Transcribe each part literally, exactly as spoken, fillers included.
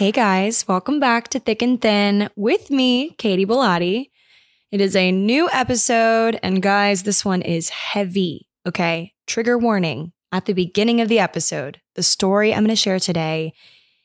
Hey guys, welcome back to Thick and Thin with me, Katie Bellotti. It is a new episode, and guys, this one is heavy, okay? Trigger warning at the beginning of the episode. The story I'm going to share today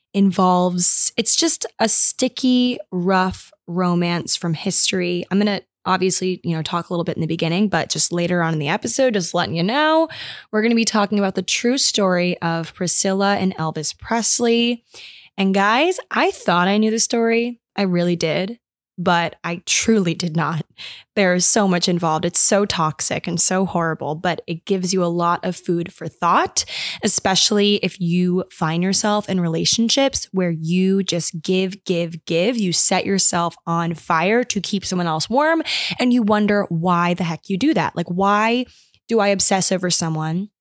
involves, it's just a sticky, rough romance from history. I'm going to obviously, you know, talk a little bit in the beginning, but just later on in the episode, just letting you know, we're going to be talking about the true story of Priscilla and Elvis Presley. And guys, I thought I knew the story. I really did, but I truly did not. There is so much involved. It's so toxic and so horrible, but it gives you a lot of food for thought, especially if you find yourself in relationships where you just give, give, give. You set yourself on fire to keep someone else warm, and you wonder why the heck you do that. Like, why do I obsess over someone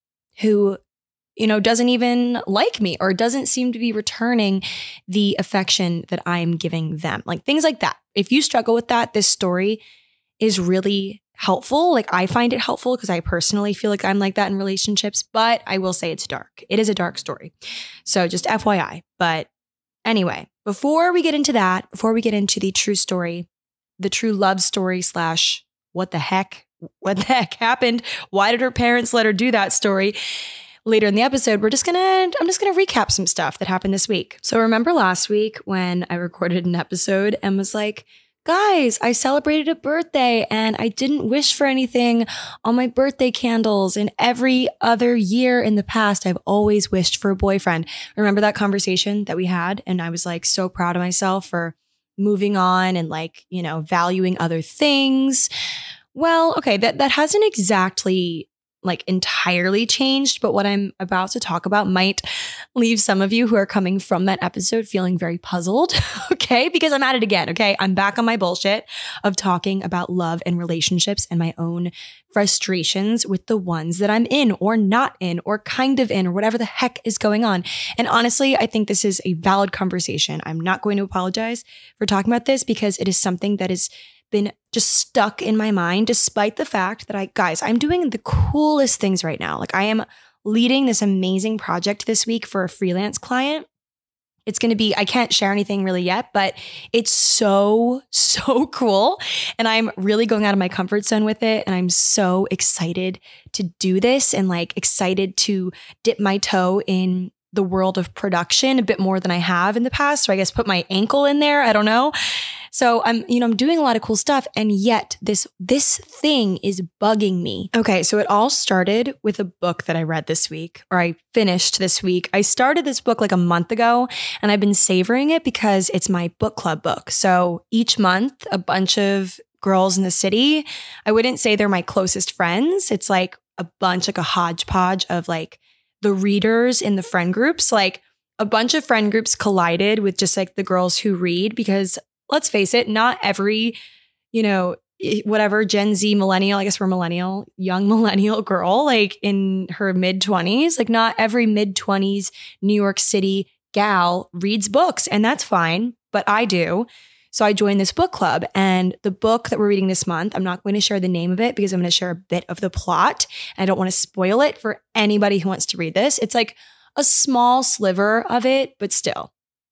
who, you know, doesn't even like me or doesn't seem to be returning the affection that I'm giving them? Like things like that. If you struggle with that, this story is really helpful. Like I find it helpful because I personally feel like I'm like that in relationships, but I will say it's dark. It is a dark story. So just F Y I. But anyway, before we get into that, before we get into the true story, the true love story slash what the heck, what the heck happened? Why did her parents let her do that story? Later in the episode, we're just gonna, I'm just gonna recap some stuff that happened this week. So remember last week when I recorded an episode and was like, guys, I celebrated a birthday and I didn't wish for anything on my birthday candles. And every other year in the past, I've always wished for a boyfriend. Remember that conversation that we had? And I was like so proud of myself for moving on and like, you know, valuing other things. Well, okay, that, that hasn't exactly like entirely changed, but what I'm about to talk about might leave some of you who are coming from that episode feeling very puzzled, okay? Because I'm at it again, okay? I'm back on my bullshit of talking about love and relationships and my own frustrations with the ones that I'm in or not in or kind of in or whatever the heck is going on. And honestly, I think this is a valid conversation. I'm not going to apologize for talking about this because it is something that is been just stuck in my mind, despite the fact that I, guys, I'm doing the coolest things right now. Like I am leading this amazing project this week for a freelance client. It's going to be, I can't share anything really yet, but it's so, so cool. And I'm really going out of my comfort zone with it. And I'm so excited to do this and like excited to dip my toe in the world of production a bit more than I have in the past. So I guess put my ankle in there. I don't know. So I'm, you know, I'm doing a lot of cool stuff. And yet this, this thing is bugging me. Okay. So it all started with a book that I read this week, or I finished this week. I started this book like a month ago and I've been savoring it because it's my book club book. So each month, a bunch of girls in the city, I wouldn't say they're my closest friends. It's like a bunch, like a hodgepodge of like the readers in the friend groups. Like a bunch of friend groups collided with just like the girls who read, because let's face it, not every, you know, whatever Gen Z millennial, I guess we're millennial, young millennial girl, like in her mid twenties, like not every mid twenties New York City gal reads books, and that's fine, but I do. So I joined this book club, and the book that we're reading this month, I'm not going to share the name of it because I'm going to share a bit of the plot. I don't want to spoil it for anybody who wants to read this. It's like a small sliver of it, but still.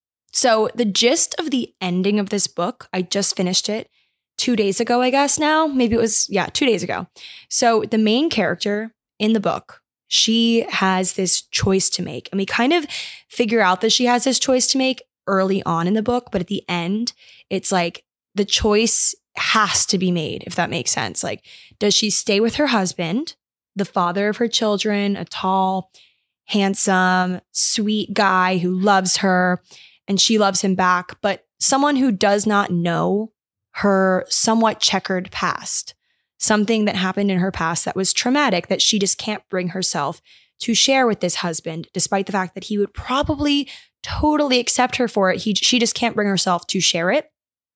So the gist of the ending of this book, I just finished it two days ago, I guess now. Maybe it was, yeah, two days ago. So the main character in the book, she has this choice to make. And we kind of figure out that she has this choice to make early on in the book. But at the end, it's like the choice has to be made, if that makes sense. Like, does she stay with her husband, the father of her children, a tall, handsome, sweet guy who loves her, and she loves him back, but someone who does not know her somewhat checkered past, something that happened in her past that was traumatic that she just can't bring herself to share with this husband, despite the fact that he would probably totally accept her for it. He, she just can't bring herself to share it.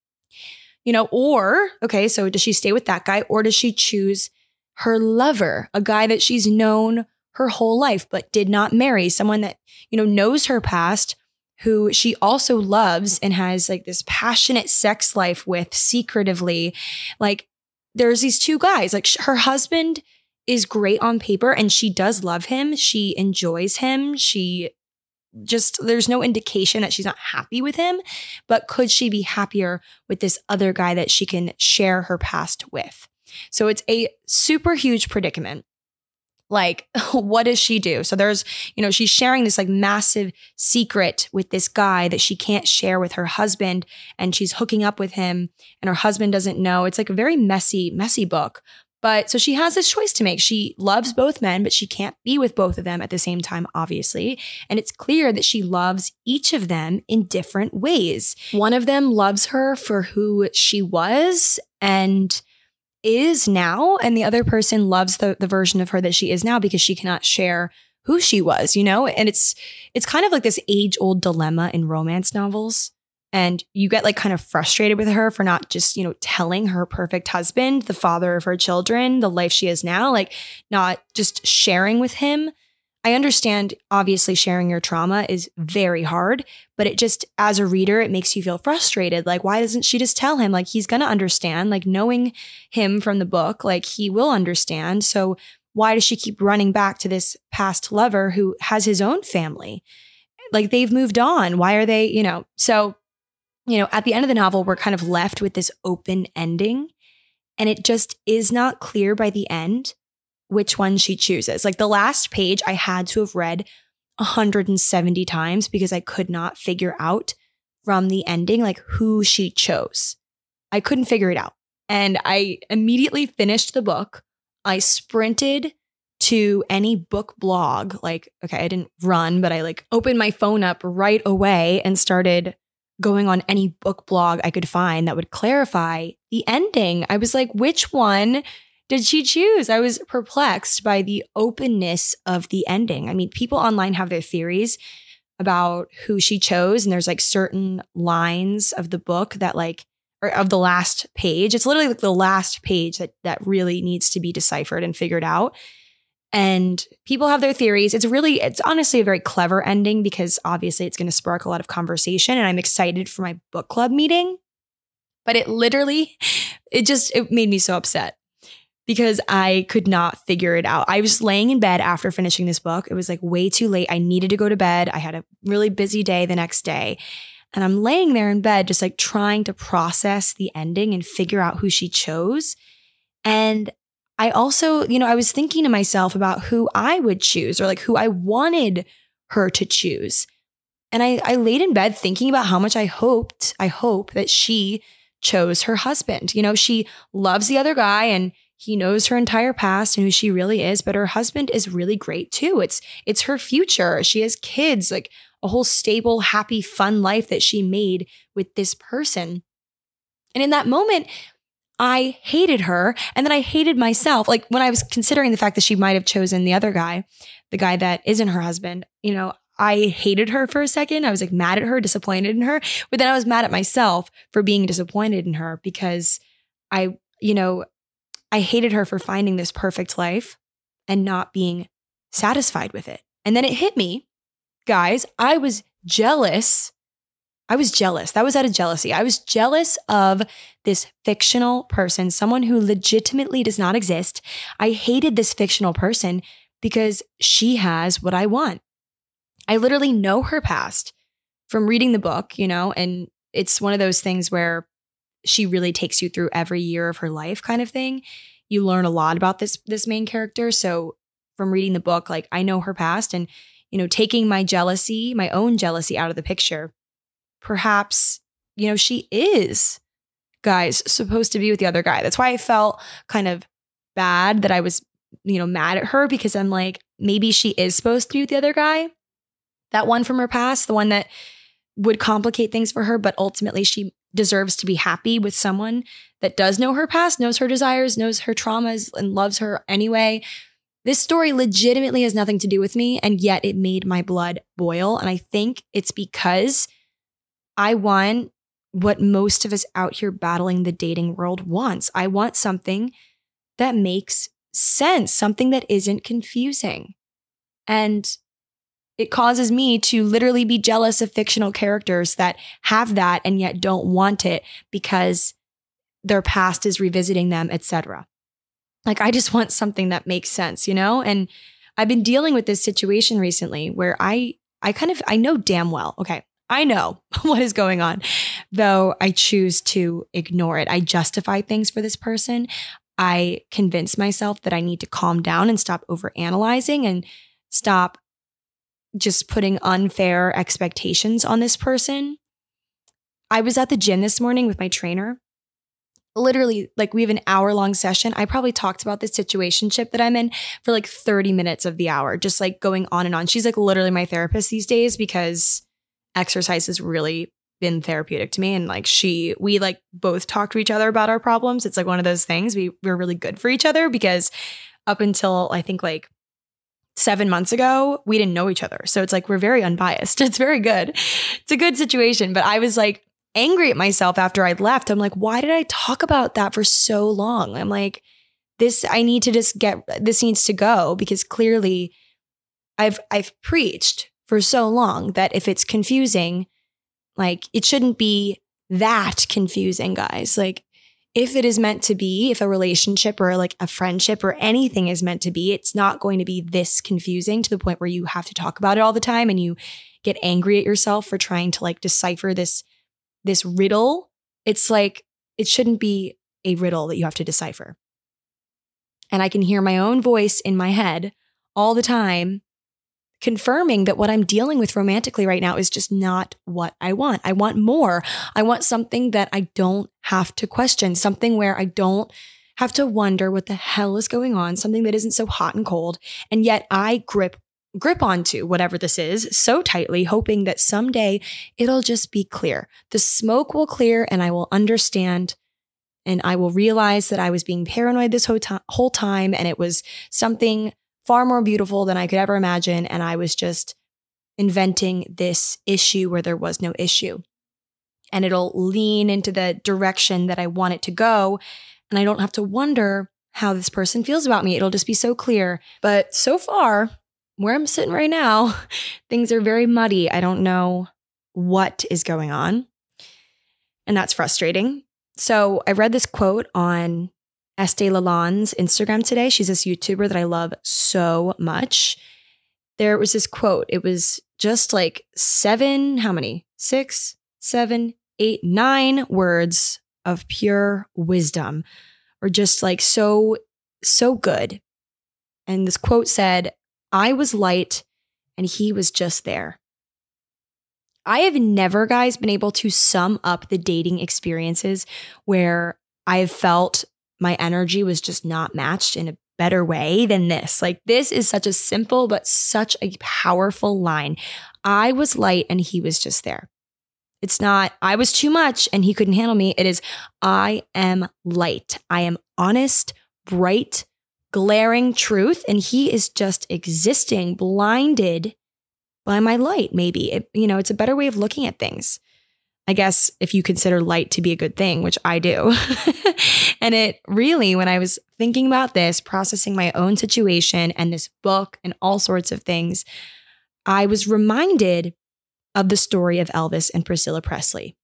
You know, or, okay, so does she stay with that guy, or does she choose her lover, a guy that she's known her whole life, but did not marry, someone that, you know, knows her past, who she also loves and has like this passionate sex life with secretively. Like there's these two guys, like sh- her husband is great on paper and she does love him. She enjoys him. She just, there's no indication that she's not happy with him, but could she be happier with this other guy that she can share her past with? So it's a super huge predicament. Like, what does she do? So there's, you know, she's sharing this like massive secret with this guy that she can't share with her husband, and she's hooking up with him and her husband doesn't know. It's like a very messy, messy book. But so she has this choice to make. She loves both men, but she can't be with both of them at the same time, obviously. And it's clear that she loves each of them in different ways. One of them loves her for who she was and is now, and the other person loves the, the version of her that she is now because she cannot share who she was, you know? And it's it's kind of like this age-old dilemma in romance novels. And you get like kind of frustrated with her for not just, you know, telling her perfect husband, the father of her children, the life she is now, like not just sharing with him. I understand, obviously, sharing your trauma is very hard, but it just, as a reader, it makes you feel frustrated. Like, why doesn't she just tell him? Like, he's going to understand. Like, knowing him from the book, like, he will understand. So why does she keep running back to this past lover who has his own family? Like, they've moved on. Why are they, you know? So, you know, at the end of the novel, we're kind of left with this open ending, and it just is not clear by the end which one she chooses. Like the last page I had to have read one hundred seventy times because I could not figure out from the ending, like who she chose. I couldn't figure it out. And I immediately finished the book. I sprinted to any book blog. Like, okay, I didn't run, but I like opened my phone up right away and started going on any book blog I could find that would clarify the ending. I was like, which one did she choose? I was perplexed by the openness of the ending. I mean, people online have their theories about who she chose, and there's like certain lines of the book that like, or of the last page. It's literally like the last page that that really needs to be deciphered and figured out. And people have their theories. It's really, it's honestly a very clever ending because obviously it's going to spark a lot of conversation, and I'm excited for my book club meeting. But it literally, it just, it made me so upset because I could not figure it out. I was laying in bed after finishing this book. It was like way too late. I needed to go to bed. I had a really busy day the next day. And I'm laying there in bed, just like trying to process the ending and figure out who she chose. And I also, you know, I was thinking to myself about who I would choose, or like who I wanted her to choose. And I, I laid in bed thinking about how much I hoped, I hope that she chose her husband. You know, she loves the other guy and he knows her entire past and who she really is, but her husband is really great too. It's it's her future. She has kids, like a whole stable, happy, fun life that she made with this person. And in that moment, I hated her, and then I hated myself. Like when I was considering the fact that she might have chosen the other guy, the guy that isn't her husband, you know, I hated her for a second. I was like mad at her, disappointed in her, but then I was mad at myself for being disappointed in her because I, you know, I hated her for finding this perfect life and not being satisfied with it. And then it hit me, guys, I was jealous. I was jealous. That was out of jealousy. I was jealous of this fictional person, someone who legitimately does not exist. I hated this fictional person because she has what I want. I literally know her past from reading the book, you know, and it's one of those things where she really takes you through every year of her life kind of thing. You learn a lot about this, this main character. So from reading the book, like I know her past, and, you know, taking my jealousy, my own jealousy out of the picture, perhaps, you know, she is, guys, supposed to be with the other guy. That's why I felt kind of bad that I was, you know, mad at her, because I'm like, maybe she is supposed to be with the other guy. That one from her past, the one that would complicate things for her, but ultimately she deserves to be happy with someone that does know her past, knows her desires, knows her traumas, and loves her anyway. This story legitimately has nothing to do with me, and yet it made my blood boil. And I think it's because I want what most of us out here battling the dating world wants. I want something that makes sense, something that isn't confusing. And it causes me to literally be jealous of fictional characters that have that and yet don't want it because their past is revisiting them, et cetera. Like, I just want something that makes sense, you know? And I've been dealing with this situation recently where I I kind of, I know damn well, okay, I know what is going on, though I choose to ignore it. I justify things for this person. I convince myself that I need to calm down and stop overanalyzing and stop just putting unfair expectations on this person. I was at the gym this morning with my trainer. Literally, like we have an hour long session. I probably talked about this situationship that I'm in for like thirty minutes of the hour, just like going on and on. She's like literally my therapist these days because exercise has really been therapeutic to me. And like she, we like both talk to each other about our problems. It's like one of those things. We, we're really good for each other because up until I think like seven months ago, we didn't know each other. So it's like, we're very unbiased. It's very good. It's a good situation. But I was like angry at myself after I left. I'm like, why did I talk about that for so long? I'm like, this, I need to just get, this needs to go because clearly I've, I've preached for so long that if it's confusing, like it shouldn't be that confusing, guys. Like if it is meant to be, if a relationship or like a friendship or anything is meant to be, it's not going to be this confusing to the point where you have to talk about it all the time and you get angry at yourself for trying to like decipher this, this riddle. It's like, it shouldn't be a riddle that you have to decipher. And I can hear my own voice in my head all the time confirming that what I'm dealing with romantically right now is just not what I want. I want more. I want something that I don't have to question, something where I don't have to wonder what the hell is going on, something that isn't so hot and cold. And yet I grip grip onto whatever this is so tightly, hoping that someday it'll just be clear. The smoke will clear and I will understand and I will realize that I was being paranoid this whole, to- whole time and it was something far more beautiful than I could ever imagine. And I was just inventing this issue where there was no issue. And it'll lean into the direction that I want it to go. And I don't have to wonder how this person feels about me. It'll just be so clear. But so far, where I'm sitting right now, things are very muddy. I don't know what is going on. And that's frustrating. So I read this quote on Estee Lalonde's Instagram today. She's this YouTuber that I love so much. There was this quote. It was just like seven, how many? Six, seven, eight, nine words of pure wisdom, or just like so, so good. And this quote said, I was light and he was just there. I have never, guys, been able to sum up the dating experiences where I have felt my energy was just not matched in a better way than this. Like this is such a simple, but such a powerful line. I was light and he was just there. It's not, I was too much and he couldn't handle me. It is, I am light. I am honest, bright, glaring truth. And he is just existing, blinded by my light. Maybe, it, you know, it's a better way of looking at things. I guess if you consider light to be a good thing, which I do. And it really, when I was thinking about this, processing my own situation and this book and all sorts of things, I was reminded of the story of Elvis and Priscilla Presley.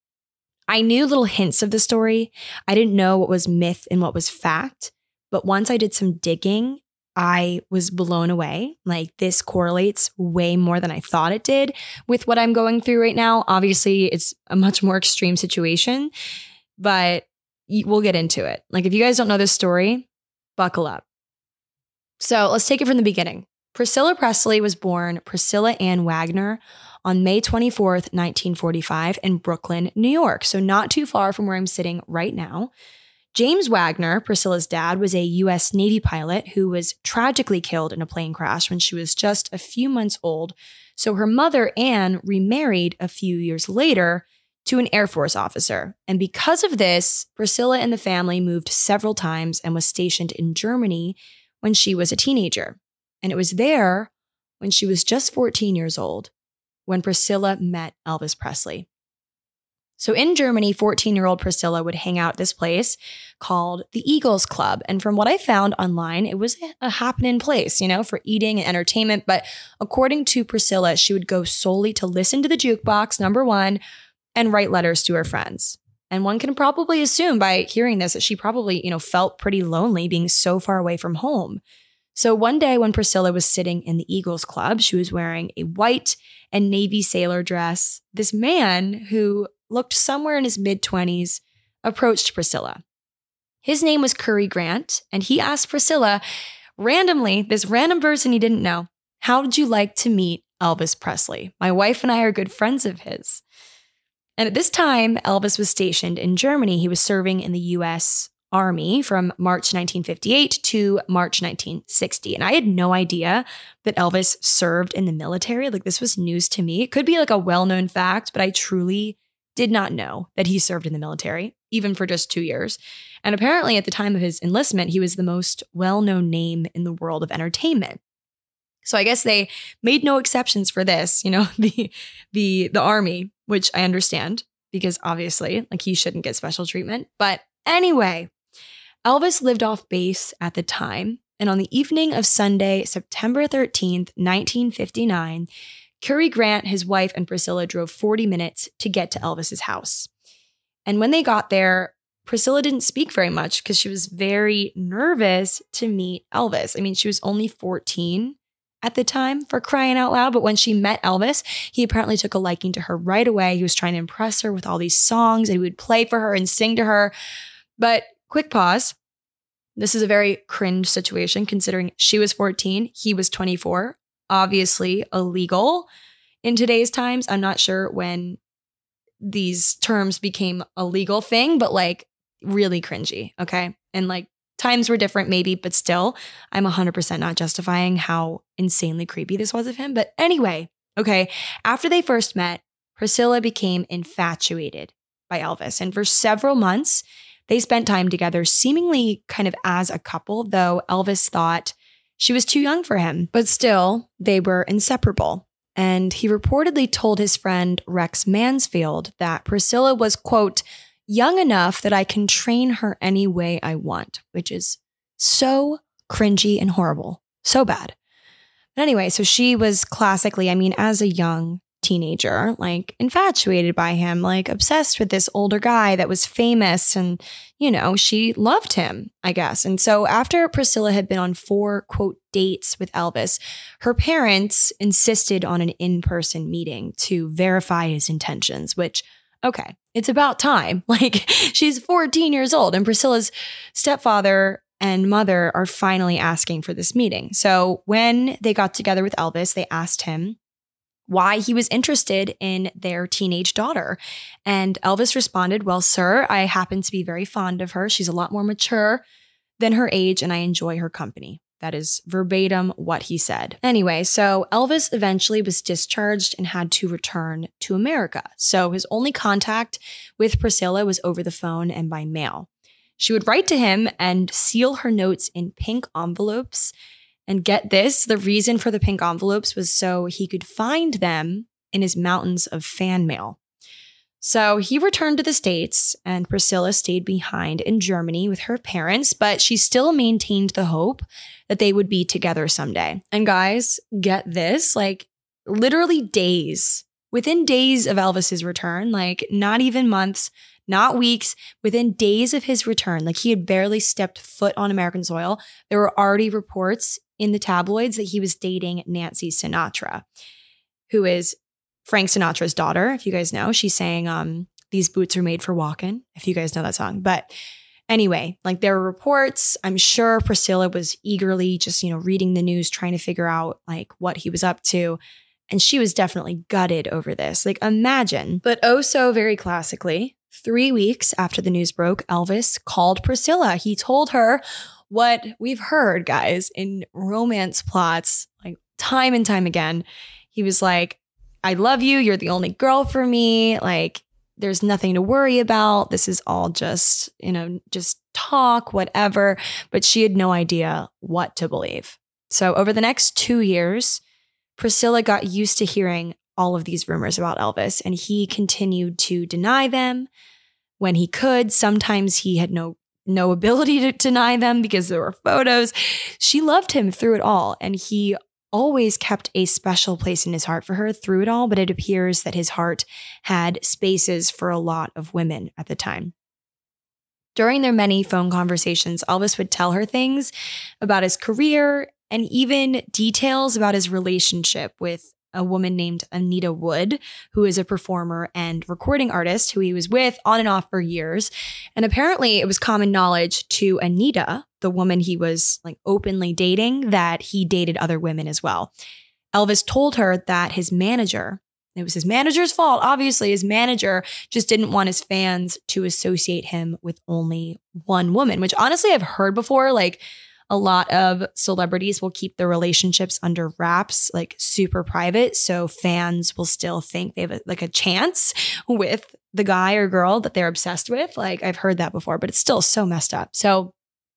I knew little hints of the story. I didn't know what was myth and what was fact. But once I did some digging, I was blown away. Like this correlates way more than I thought it did with what I'm going through right now. Obviously, it's a much more extreme situation, but we'll get into it. Like if you guys don't know this story, buckle up. So let's take it from the beginning. Priscilla Presley was born Priscilla Ann Wagner on May twenty-fourth, nineteen forty-five in Brooklyn, New York. So not too far from where I'm sitting right now. James Wagner, Priscilla's dad, was a U S Navy pilot who was tragically killed in a plane crash when she was just a few months old. So her mother, Anne, remarried a few years later to an Air Force officer. And because of this, Priscilla and the family moved several times and was stationed in Germany when she was a teenager. And it was there, when she was just fourteen years old, when Priscilla met Elvis Presley. So in Germany, fourteen-year-old Priscilla would hang out at this place called the Eagles Club. And from what I found online, it was a happening place, you know, for eating and entertainment. But according to Priscilla, she would go solely to listen to the jukebox, number one, and write letters to her friends. And one can probably assume by hearing this that she probably, you know, felt pretty lonely being so far away from home. So one day when Priscilla was sitting in the Eagles Club, she was wearing a white and navy sailor dress. This man who looked somewhere in his mid-twenties approached Priscilla. His name was Curry Grant, and he asked Priscilla, randomly, this random person he didn't know, how would you like to meet Elvis Presley? My wife and I are good friends of his. And at this time, Elvis was stationed in Germany. He was serving in the U S Army from March nineteen fifty-eight to March nineteen sixty. And I had no idea that Elvis served in the military. Like, this was news to me. It could be like a well-known fact, but I truly did not know that he served in the military, even for just two years. And apparently at the time of his enlistment, he was the most well-known name in the world of entertainment. So I guess they made no exceptions for this, you know, the the the Army, which I understand because obviously, like, he shouldn't get special treatment. But anyway, Elvis lived off base at the time, and on the evening of Sunday, September thirteenth, nineteen fifty-nine, Curry Grant, his wife, and Priscilla drove forty minutes to get to Elvis's house. And when they got there, Priscilla didn't speak very much because she was very nervous to meet Elvis. I mean, she was only fourteen at the time, for crying out loud. But when she met Elvis, he apparently took a liking to her right away. He was trying to impress her with all these songs and he would play for her and sing to her. But quick pause. This is a very cringe situation considering she was fourteen, he was twenty-four. Obviously illegal in today's times. I'm not sure when these terms became a legal thing, but like really cringy, okay? And like times were different maybe, but still, I'm one hundred percent not justifying how insanely creepy this was of him. But anyway, okay, after they first met, Priscilla became infatuated by Elvis. And for several months, they spent time together, seemingly kind of as a couple, though Elvis thought she was too young for him. But still, they were inseparable. And he reportedly told his friend Rex Mansfield that Priscilla was, quote, young enough that I can train her any way I want, which is so cringy and horrible. So bad. But anyway, so she was classically, I mean, as a young teenager, like infatuated by him, like obsessed with this older guy that was famous and, you know, she loved him, I guess. And so after Priscilla had been on four, quote, dates with Elvis, her parents insisted on an in-person meeting to verify his intentions, which, okay, it's about time. Like, she's fourteen years old and Priscilla's stepfather and mother are finally asking for this meeting. So when they got together with Elvis, they asked him why he was interested in their teenage daughter. And Elvis responded, well, sir, I happen to be very fond of her. She's a lot more mature than her age, and I enjoy her company. That is verbatim what he said. Anyway, so Elvis eventually was discharged and had to return to America. So his only contact with Priscilla was over the phone and by mail. She would write to him and seal her notes in pink envelopes. And get this, the reason for the pink envelopes was so he could find them in his mountains of fan mail. So he returned to the States and Priscilla stayed behind in Germany with her parents, but she still maintained the hope that they would be together someday. And guys, get this, like literally days, within days of Elvis's return, like not even months, not weeks, within days of his return, like he had barely stepped foot on American soil, there were already reports in the tabloids that he was dating Nancy Sinatra, who is Frank Sinatra's daughter. If you guys know, she sang um, These Boots Are Made for Walkin', if you guys know that song. But anyway, like there were reports. I'm sure Priscilla was eagerly just, you know, reading the news, trying to figure out like what he was up to. And she was definitely gutted over this. Like imagine, but oh so very classically, three weeks after the news broke, Elvis called Priscilla. He told her what we've heard, guys, in romance plots, like time and time again. He was like, I love you. You're the only girl for me. Like, there's nothing to worry about. This is all just, you know, just talk, whatever. But she had no idea what to believe. So over the next two years, Priscilla got used to hearing all of these rumors about Elvis, and he continued to deny them when he could. Sometimes he had no no ability to deny them because there were photos. She loved him through it all, and he always kept a special place in his heart for her through it all, but it appears that his heart had spaces for a lot of women at the time. During their many phone conversations, Elvis would tell her things about his career and even details about his relationship with a woman named Anita Wood, who is a performer and recording artist who he was with on and off for years. And apparently it was common knowledge to Anita, the woman he was like openly dating, that he dated other women as well. Elvis told her that his manager, it was his manager's fault. Obviously, his manager just didn't want his fans to associate him with only one woman, which honestly I've heard before. Like, a lot of celebrities will keep their relationships under wraps, like super private. So fans will still think they have a, like a chance with the guy or girl that they're obsessed with. Like, I've heard that before, but it's still so messed up. So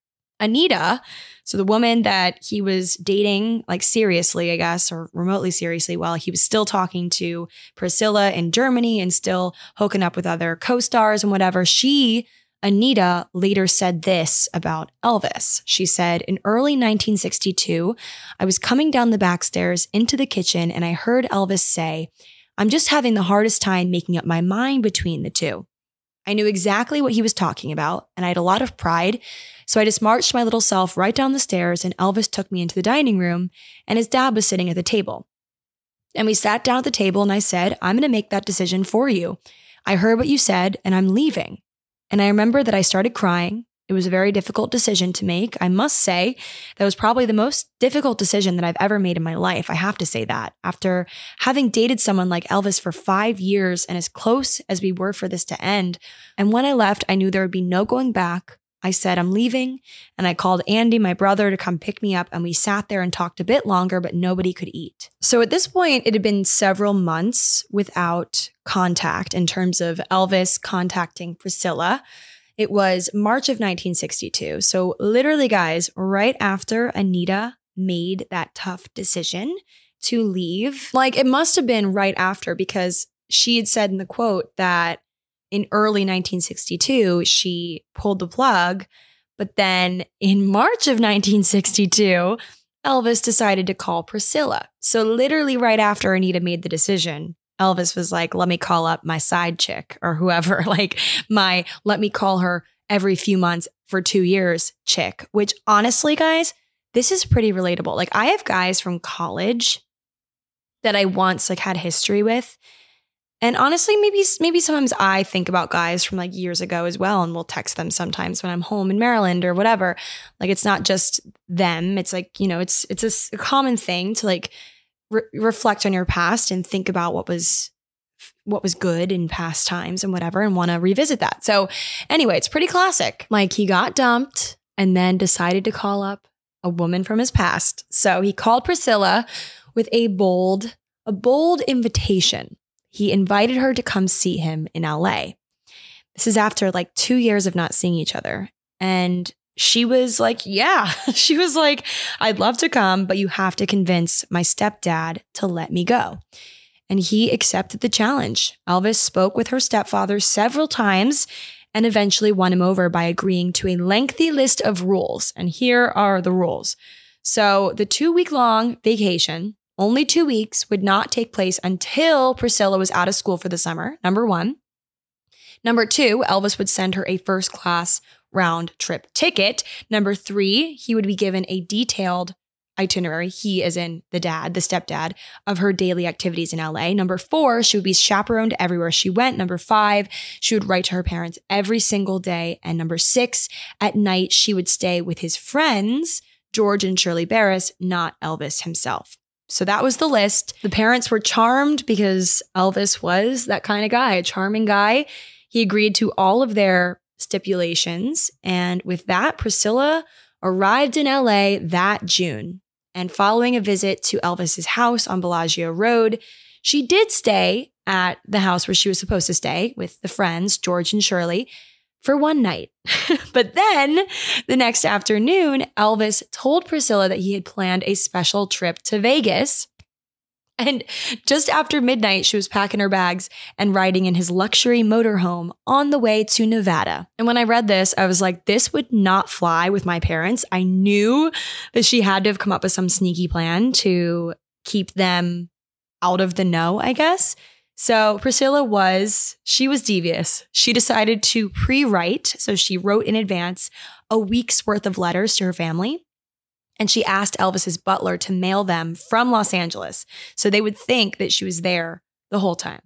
Anita, so the woman that he was dating, like seriously, I guess, or remotely seriously, while he was still talking to Priscilla in Germany and still hooking up with other co-stars and whatever, she Anita later said this about Elvis. She said, in early nineteen sixty-two, I was coming down the back stairs into the kitchen and I heard Elvis say, I'm just having the hardest time making up my mind between the two. I knew exactly what he was talking about and I had a lot of pride. So I just marched my little self right down the stairs and Elvis took me into the dining room and his dad was sitting at the table. And we sat down at the table and I said, I'm going to make that decision for you. I heard what you said and I'm leaving. And I remember that I started crying. It was a very difficult decision to make. I must say that was probably the most difficult decision that I've ever made in my life. I have to say that. After having dated someone like Elvis for five years and as close as we were for this to end, and when I left, I knew there would be no going back. I said, I'm leaving. And I called Andy, my brother, to come pick me up. And we sat there and talked a bit longer, but nobody could eat. So at this point, it had been several months without contact in terms of Elvis contacting Priscilla. It was March of nineteen sixty-two. So literally, guys, right after Anita made that tough decision to leave, like it must have been right after, because she had said in the quote that in early nineteen sixty-two, she pulled the plug. But then in March of nineteen sixty-two, Elvis decided to call Priscilla. So literally right after Anita made the decision, Elvis was like, let me call up my side chick or whoever, like my, let me call her every few months for two years chick, which honestly, guys, this is pretty relatable. Like I have guys from college that I once like had history with. And honestly, maybe maybe sometimes I think about guys from like years ago as well, and we'll text them sometimes when I'm home in Maryland or whatever. Like it's not just them. It's like, you know, it's it's a, a common thing to like re- reflect on your past and think about what was what was good in past times and whatever, and want to revisit that. So anyway, it's pretty classic. Like he got dumped and then decided to call up a woman from his past. So he called Priscilla with a bold, a bold invitation. He invited her to come see him in L A. This is after like two years of not seeing each other. And she was like, yeah, she was like, I'd love to come, but you have to convince my stepdad to let me go. And he accepted the challenge. Elvis spoke with her stepfather several times and eventually won him over by agreeing to a lengthy list of rules. And here are the rules. So the two-week-long vacation, only two weeks, would not take place until Priscilla was out of school for the summer, number one. Number two, Elvis would send her a first-class round trip ticket. Number three, he would be given a detailed itinerary, he as in the dad, the stepdad, of her daily activities in L A. Number four, she would be chaperoned everywhere she went. Number five, she would write to her parents every single day. And number six, at night, she would stay with his friends, George and Shirley Barris, not Elvis himself. So that was the list. The parents were charmed because Elvis was that kind of guy, a charming guy. He agreed to all of their stipulations. And with that, Priscilla arrived in L A that June. And following a visit to Elvis's house on Bellagio Road, she did stay at the house where she was supposed to stay with the friends, George and Shirley, for one night. But then the next afternoon, Elvis told Priscilla that he had planned a special trip to Vegas. And just after midnight, she was packing her bags and riding in his luxury motorhome on the way to Nevada. And when I read this, I was like, this would not fly with my parents. I knew that she had to have come up with some sneaky plan to keep them out of the know, I guess. So Priscilla was, she was devious. She decided to pre-write. So she wrote in advance a week's worth of letters to her family. And she asked Elvis's butler to mail them from Los Angeles so they would think that she was there the whole time.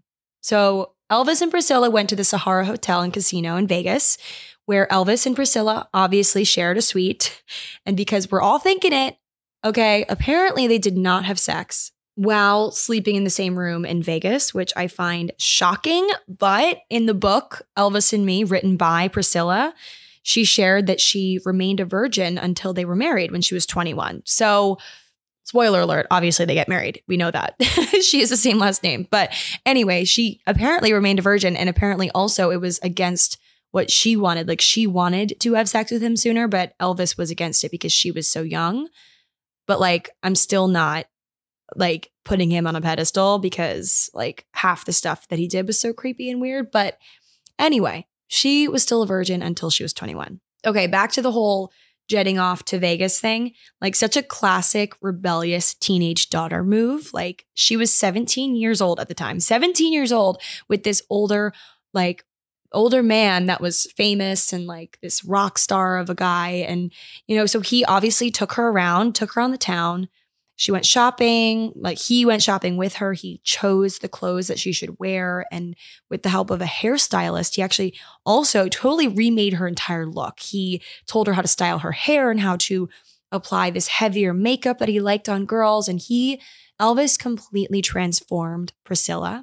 So Elvis and Priscilla went to the Sahara Hotel and Casino in Vegas, where Elvis and Priscilla obviously shared a suite. And because we're all thinking it, okay, apparently they did not have sex while sleeping in the same room in Vegas, which I find shocking. But in the book, Elvis and Me, written by Priscilla, she shared that she remained a virgin until they were married when she was twenty-one. So, spoiler alert, obviously they get married. We know that. She has the same last name. But anyway, she apparently remained a virgin, and apparently also it was against what she wanted. Like, she wanted to have sex with him sooner, but Elvis was against it because she was so young. But like, I'm still not like putting him on a pedestal because like half the stuff that he did was so creepy and weird. But anyway, she was still a virgin until she was twenty-one. Okay, back to the whole jetting off to Vegas thing. Like, such a classic rebellious teenage daughter move. Like, she was seventeen years old at the time, seventeen years old with this older, like older man that was famous and like this rock star of a guy. And, you know, so he obviously took her around, took her on the town. She went shopping, like he went shopping with her. He chose the clothes that she should wear. And with the help of a hairstylist, he actually also totally remade her entire look. He told her how to style her hair and how to apply this heavier makeup that he liked on girls. And he, Elvis, completely transformed Priscilla.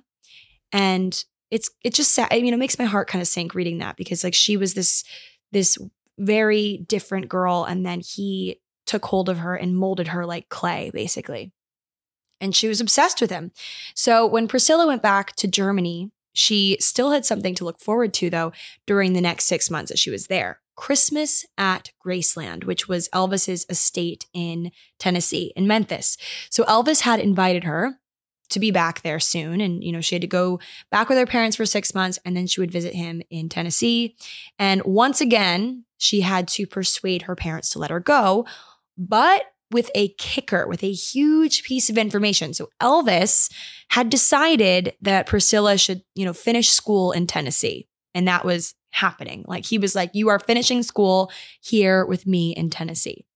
And it's, it's just sad. I mean, it makes my heart kind of sink reading that because like she was this, this very different girl. And then he took hold of her and molded her like clay, basically. And she was obsessed with him. So when Priscilla went back to Germany, she still had something to look forward to, though, during the next six months that she was there. Christmas at Graceland, which was Elvis's estate in Tennessee, in Memphis. So Elvis had invited her to be back there soon. And, you know, she had to go back with her parents for six months and then she would visit him in Tennessee. And once again, she had to persuade her parents to let her go, but with a kicker, with a huge piece of information. So Elvis had decided that Priscilla should, you know, finish school in Tennessee. And that was happening. Like, he was like, you are finishing school here with me in Tennessee.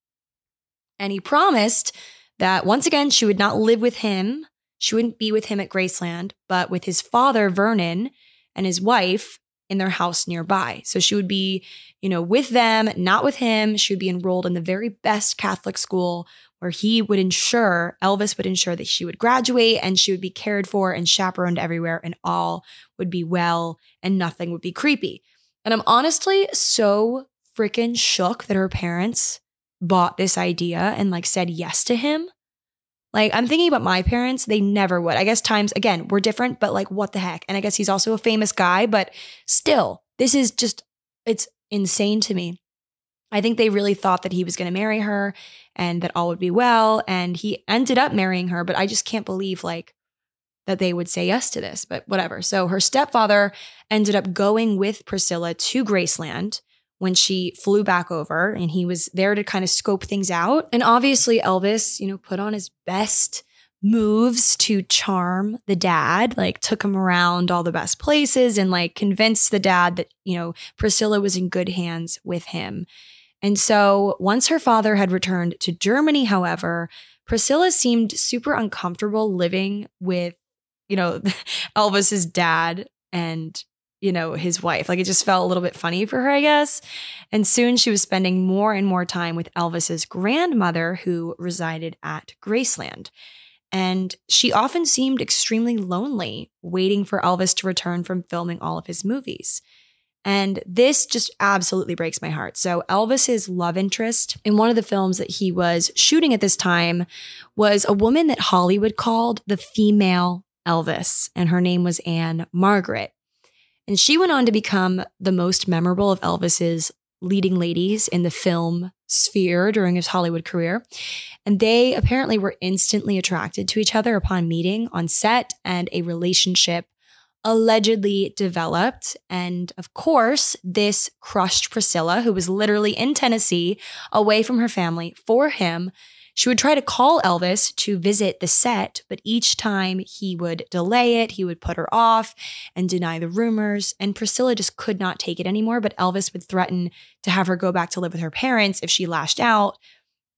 And he promised that once again, she would not live with him. She wouldn't be with him at Graceland, but with his father, Vernon, and his wife in their house nearby. So she would be, you know, with them, not with him. She would be enrolled in the very best Catholic school where he would ensure, Elvis would ensure that she would graduate and she would be cared for and chaperoned everywhere and all would be well and nothing would be creepy. And I'm honestly so freaking shook that her parents bought this idea and like said yes to him. Like, I'm thinking about my parents, they never would. I guess times, again, we're different, but like, what the heck? And I guess he's also a famous guy, but still, this is just, it's insane to me. I think they really thought that he was going to marry her and that all would be well. And he ended up marrying her, but I just can't believe like that they would say yes to this, but whatever. So her stepfather ended up going with Priscilla to Graceland when she flew back over, and he was there to kind of scope things out. And obviously Elvis, you know, put on his best moves to charm the dad, like took him around all the best places and like convinced the dad that, you know, Priscilla was in good hands with him. And so once her father had returned to Germany, however, Priscilla seemed super uncomfortable living with, you know, Elvis's dad and, you know, his wife. Like, it just felt a little bit funny for her, I guess. And soon she was spending more and more time with Elvis's grandmother, who resided at Graceland. And she often seemed extremely lonely, waiting for Elvis to return from filming all of his movies. And this just absolutely breaks my heart. So Elvis's love interest in one of the films that he was shooting at this time was a woman that Hollywood called the female Elvis, and her name was Anne Margaret. And she went on to become the most memorable of Elvis's leading ladies in the film sphere during his Hollywood career. And they apparently were instantly attracted to each other upon meeting on set, and a relationship allegedly developed. And of course, this crushed Priscilla, who was literally in Tennessee, away from her family, for him. She would try to call Elvis to visit the set, but each time he would delay it, he would put her off and deny the rumors. And Priscilla just could not take it anymore, but Elvis would threaten to have her go back to live with her parents if she lashed out.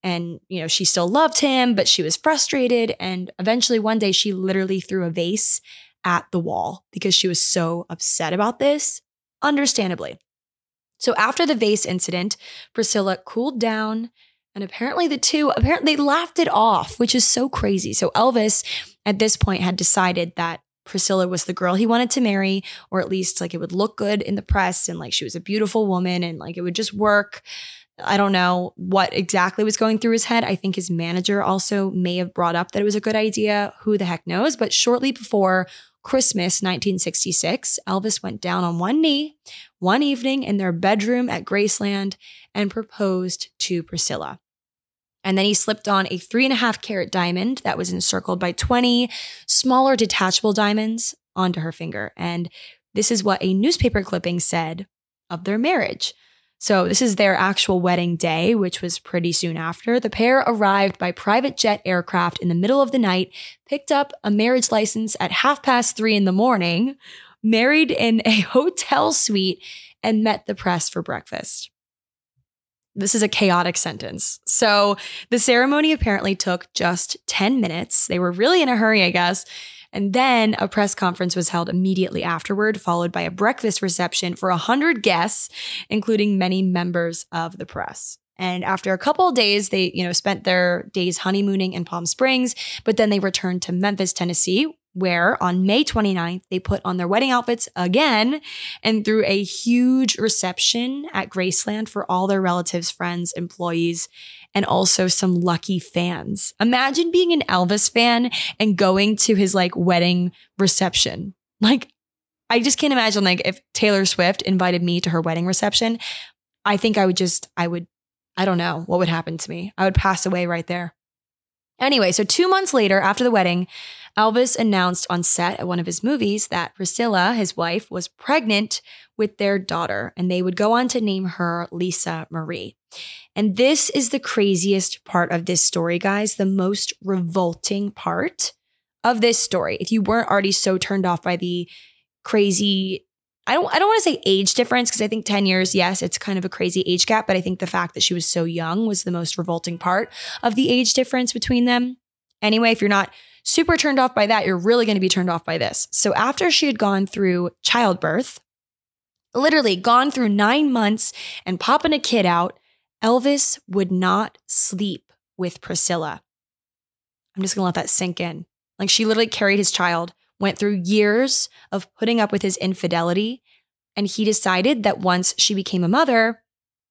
And, you know, she still loved him, but she was frustrated. And eventually one day she literally threw a vase at the wall because she was so upset about this, understandably. So after the vase incident, Priscilla cooled down, and apparently the two, apparently they laughed it off, which is so crazy. So Elvis at this point had decided that Priscilla was the girl he wanted to marry, or at least like it would look good in the press and like she was a beautiful woman and like it would just work. I don't know what exactly was going through his head. I think his manager also may have brought up that it was a good idea. Who the heck knows? But shortly before Christmas nineteen sixty-six, Elvis went down on one knee one evening in their bedroom at Graceland and proposed to Priscilla. And then he slipped on a three and a half carat diamond that was encircled by twenty smaller detachable diamonds onto her finger. And this is what a newspaper clipping said of their marriage. So this is their actual wedding day, which was pretty soon after. The pair arrived by private jet aircraft in the middle of the night, picked up a marriage license at half past three in the morning, married in a hotel suite, and met the press for breakfast. This is a chaotic sentence. So the ceremony apparently took just ten minutes. They were really in a hurry, I guess. And then a press conference was held immediately afterward, followed by a breakfast reception for one hundred guests, including many members of the press. And after a couple of days, they, you know, spent their days honeymooning in Palm Springs, but then they returned to Memphis, Tennessee, where on May twenty-ninth, they put on their wedding outfits again and threw a huge reception at Graceland for all their relatives, friends, employees, and also some lucky fans. Imagine being an Elvis fan and going to his like wedding reception. Like, I just can't imagine like if Taylor Swift invited me to her wedding reception, I think I would just, I would, I don't know what would happen to me. I would pass away right there. Anyway, so two months later, after the wedding, Elvis announced on set at one of his movies that Priscilla, his wife, was pregnant with their daughter, and they would go on to name her Lisa Marie. And this is the craziest part of this story, guys, the most revolting part of this story. If you weren't already so turned off by the crazy, I don't I don't want to say age difference, because I think ten years, yes, it's kind of a crazy age gap, but I think the fact that she was so young was the most revolting part of the age difference between them. Anyway, if you're not super turned off by that, you're really going to be turned off by this. So after she had gone through childbirth, literally gone through nine months and popping a kid out, Elvis would not sleep with Priscilla. I'm just going to let that sink in. Like, she literally carried his child, went through years of putting up with his infidelity, and he decided that once she became a mother,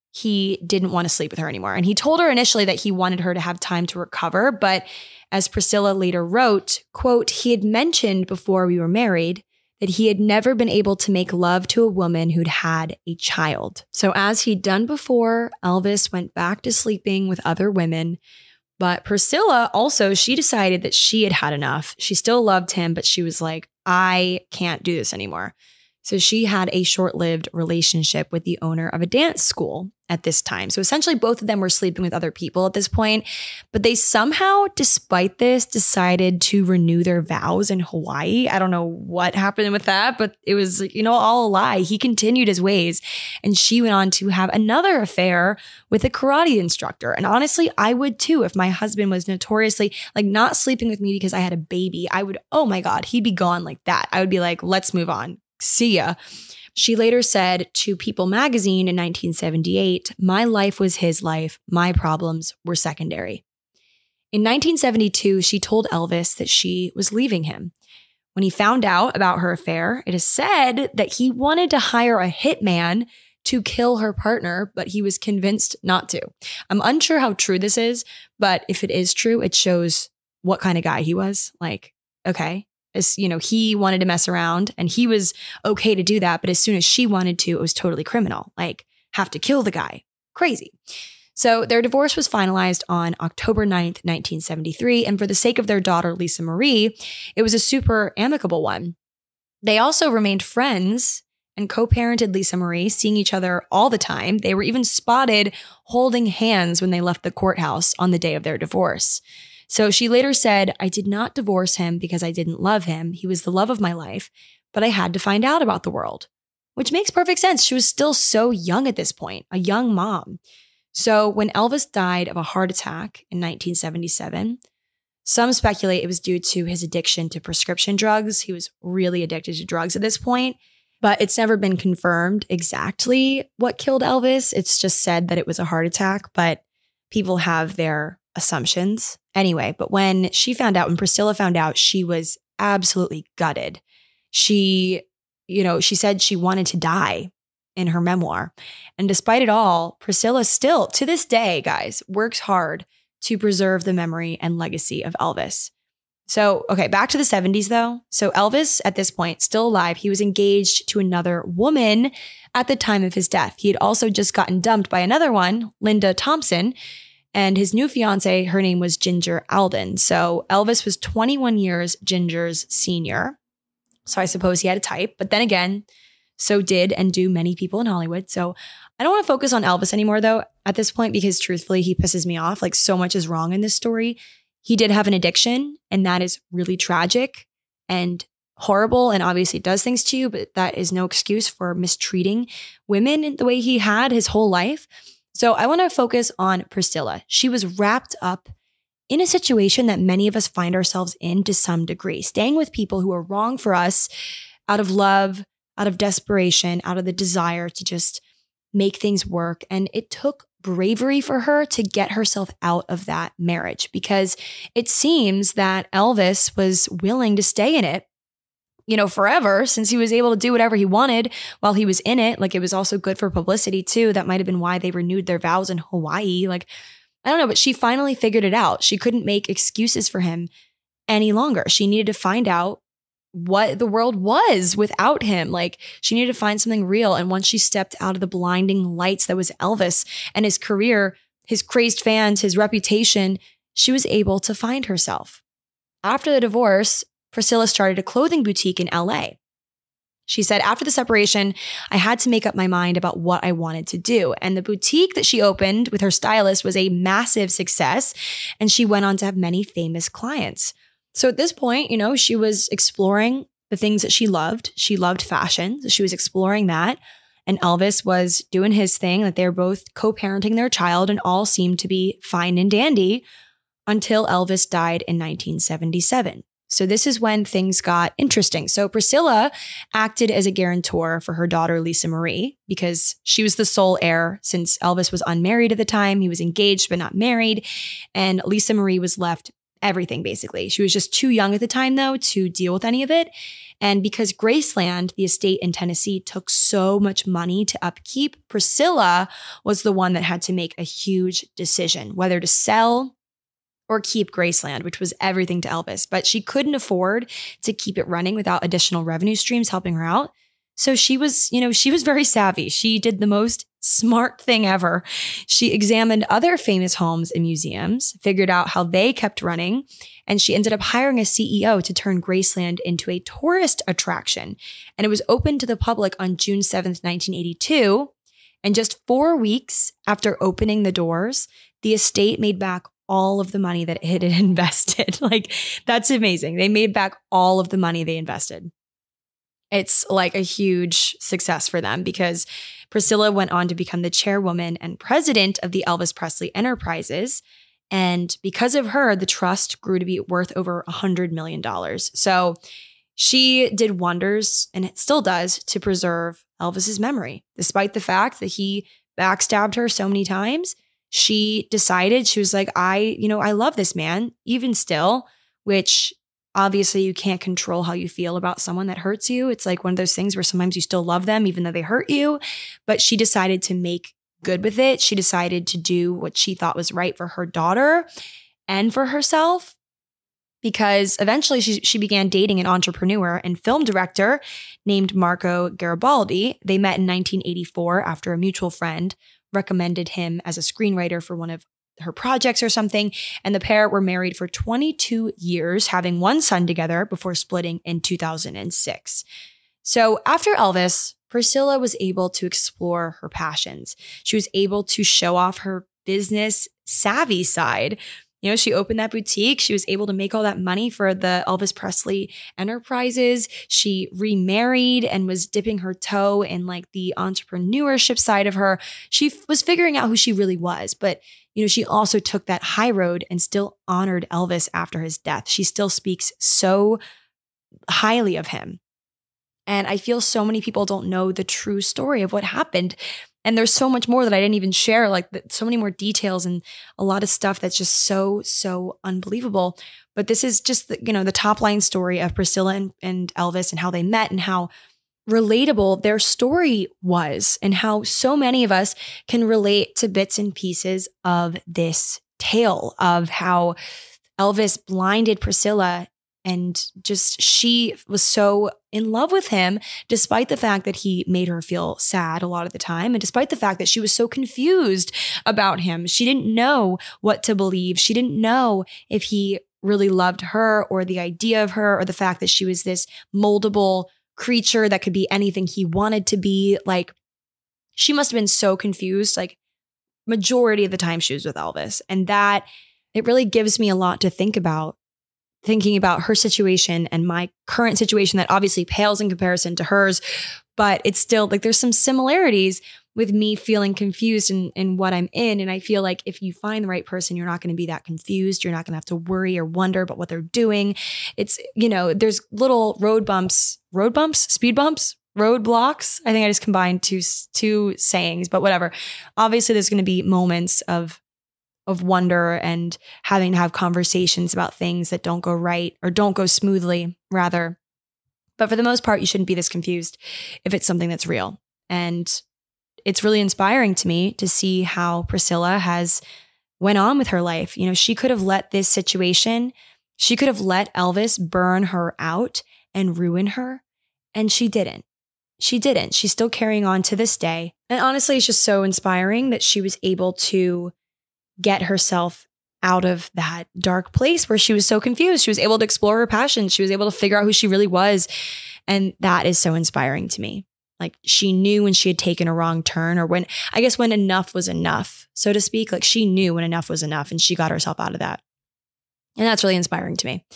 he didn't want to sleep with her anymore. And he told her initially that he wanted her to have time to recover, but as Priscilla later wrote, quote, he had mentioned before we were married that he had never been able to make love to a woman who'd had a child. So as he'd done before, Elvis went back to sleeping with other women. But Priscilla also, she decided that she had had enough. She still loved him, but she was like, I can't do this anymore. So she had a short-lived relationship with the owner of a dance school at this time. So essentially both of them were sleeping with other people at this point, but they somehow, despite this, decided to renew their vows in Hawaii. I don't know what happened with that, but it was, you know, all a lie. He continued his ways, and she went on to have another affair with a karate instructor. And honestly, I would too if my husband was notoriously like not sleeping with me because I had a baby. I would, oh my God, he'd be gone like that. I would be like, let's move on. See ya. She later said to People magazine in nineteen seventy-eight, my life was his life. My problems were secondary. In nineteen seventy-two, she told Elvis that she was leaving him. When he found out about her affair, it is said that he wanted to hire a hitman to kill her partner, but he was convinced not to. I'm unsure how true this is, but if it is true, it shows what kind of guy he was. Like, okay. As, you know, he wanted to mess around and he was okay to do that. But as soon as she wanted to, it was totally criminal. Like, have to kill the guy. Crazy. So their divorce was finalized on October ninth, nineteen seventy-three. And for the sake of their daughter, Lisa Marie, it was a super amicable one. They also remained friends and co-parented Lisa Marie, seeing each other all the time. They were even spotted holding hands when they left the courthouse on the day of their divorce. So she later said, I did not divorce him because I didn't love him. He was the love of my life, but I had to find out about the world, which makes perfect sense. She was still so young at this point, a young mom. So when Elvis died of a heart attack in nineteen seventy-seven, some speculate it was due to his addiction to prescription drugs. He was really addicted to drugs at this point, but it's never been confirmed exactly what killed Elvis. It's just said that it was a heart attack, but people have their assumptions. Anyway, but when she found out, when Priscilla found out, she was absolutely gutted. She, you know, she said she wanted to die in her memoir. And despite it all, Priscilla still, to this day, guys, works hard to preserve the memory and legacy of Elvis. So, okay, back to the seventies though. So Elvis, at this point, still alive, he was engaged to another woman at the time of his death. He had also just gotten dumped by another one, Linda Thompson, and his new fiance, her name was Ginger Alden. So Elvis was twenty-one years Ginger's senior. So I suppose he had a type, but then again, so did and do many people in Hollywood. So I don't want to focus on Elvis anymore though at this point, because truthfully, he pisses me off. Like, so much is wrong in this story. He did have an addiction, and that is really tragic and horrible, and obviously it does things to you, but that is no excuse for mistreating women the way he had his whole life. So I want to focus on Priscilla. She was wrapped up in a situation that many of us find ourselves in to some degree, staying with people who are wrong for us out of love, out of desperation, out of the desire to just make things work. And it took bravery for her to get herself out of that marriage, because it seems that Elvis was willing to stay in it, you know, forever, since he was able to do whatever he wanted while he was in it. Like, it was also good for publicity too. That might have been why they renewed their vows in Hawaii. Like, I don't know, but she finally figured it out. She couldn't make excuses for him any longer. She needed to find out what the world was without him. Like, she needed to find something real. And once she stepped out of the blinding lights that was Elvis and his career, his crazed fans, his reputation, she was able to find herself. After the divorce, Priscilla started a clothing boutique in L A. She said, after the separation, I had to make up my mind about what I wanted to do. And the boutique that she opened with her stylist was a massive success. And she went on to have many famous clients. So at this point, you know, she was exploring the things that she loved. She loved fashion. So she was exploring that. And Elvis was doing his thing, that they were both co-parenting their child, and all seemed to be fine and dandy until Elvis died in nineteen seventy-seven. So this is when things got interesting. So Priscilla acted as a guarantor for her daughter, Lisa Marie, because she was the sole heir since Elvis was unmarried at the time. He was engaged but not married. And Lisa Marie was left everything, basically. She was just too young at the time, though, to deal with any of it. And because Graceland, the estate in Tennessee, took so much money to upkeep, Priscilla was the one that had to make a huge decision, whether to sell or keep Graceland, which was everything to Elvis. But she couldn't afford to keep it running without additional revenue streams helping her out. So she was, you know, she was very savvy. She did the most smart thing ever. She examined other famous homes and museums, figured out how they kept running, and she ended up hiring a C E O to turn Graceland into a tourist attraction. And it was open to the public on June seventh, nineteen eighty-two. And just four weeks after opening the doors, the estate made back all of the money that it had invested. Like, that's amazing. They made back all of the money they invested. It's like a huge success for them, because Priscilla went on to become the chairwoman and president of the Elvis Presley Enterprises. And because of her, the trust grew to be worth over one hundred million dollars. So she did wonders, and it still does, to preserve Elvis's memory. Despite the fact that he backstabbed her so many times, she decided, she was like, I, you know, I love this man, even still, which obviously you can't control how you feel about someone that hurts you. It's like one of those things where sometimes you still love them, even though they hurt you. But she decided to make good with it. She decided to do what she thought was right for her daughter and for herself, because eventually she, she began dating an entrepreneur and film director named Marco Garibaldi. They met in nineteen eighty-four after a mutual friend recommended him as a screenwriter for one of her projects or something. And the pair were married for twenty-two years, having one son together before splitting in two thousand six. So after Elvis, Priscilla was able to explore her passions. She was able to show off her business savvy side. You know, she opened that boutique. She was able to make all that money for the Elvis Presley Enterprises. She remarried and was dipping her toe in like the entrepreneurship side of her. She f- was figuring out who she really was. But, you know, she also took that high road and still honored Elvis after his death. She still speaks so highly of him. And I feel so many people don't know the true story of what happened. And there's so much more that I didn't even share, like so many more details and a lot of stuff that's just so, so unbelievable. But this is just, the, you know, the top line story of Priscilla and, and Elvis and how they met and how relatable their story was and how so many of us can relate to bits and pieces of this tale of how Elvis blinded Priscilla. And just she was so in love with him, despite the fact that he made her feel sad a lot of the time. And despite the fact that she was so confused about him, she didn't know what to believe. She didn't know if he really loved her or the idea of her or the fact that she was this moldable creature that could be anything he wanted to be. Like, she must have been so confused, like majority of the time she was with Elvis. And that, it really gives me a lot to think about. Thinking about her situation and my current situation that obviously pales in comparison to hers, but it's still like there's some similarities with me feeling confused in, in what I'm in. And I feel like if you find the right person, you're not going to be that confused. You're not going to have to worry or wonder about what they're doing. It's, you know, there's little road bumps, road bumps, speed bumps, roadblocks. I think I just combined two, two sayings, but whatever. Obviously, there's going to be moments of of wonder and having to have conversations about things that don't go right or don't go smoothly, rather. But for the most part, you shouldn't be this confused if it's something that's real. And it's really inspiring to me to see how Priscilla has went on with her life. You know, she could have let this situation, she could have let Elvis burn her out and ruin her. And she didn't. She didn't. She's still carrying on to this day. And honestly, it's just so inspiring that she was able to get herself out of that dark place where she was so confused. She was able to explore her passions. She was able to figure out who she really was. And that is so inspiring to me. Like, she knew when she had taken a wrong turn, or when, I guess when enough was enough, so to speak. Like, she knew when enough was enough and she got herself out of that. And that's really inspiring to me.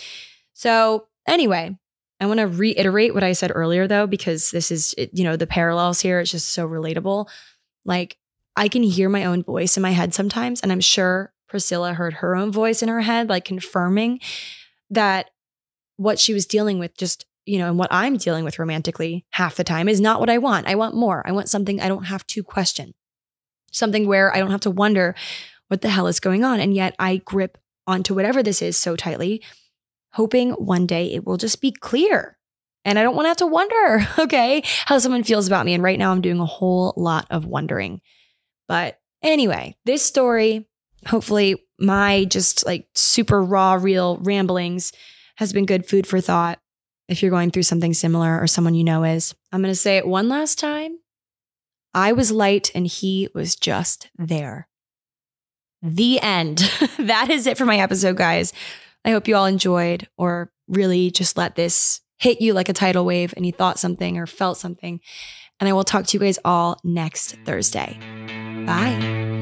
So anyway, I want to reiterate what I said earlier though, because this is, you know, the parallels here. It's just so relatable. Like, I can hear my own voice in my head sometimes. And I'm sure Priscilla heard her own voice in her head, like confirming that what she was dealing with just, you know, and what I'm dealing with romantically half the time is not what I want. I want more. I want something I don't have to question, something where I don't have to wonder what the hell is going on. And yet I grip onto whatever this is so tightly, hoping one day it will just be clear. And I don't want to have to wonder, okay, how someone feels about me. And right now I'm doing a whole lot of wondering. But anyway, this story, hopefully my just like super raw, real ramblings has been good food for thought. If you're going through something similar or someone you know is, I'm going to say it one last time. I was light and he was just there. The end. That is it for my episode, guys. I hope you all enjoyed, or really just let this hit you like a tidal wave and you thought something or felt something. And I will talk to you guys all next Thursday. Bye.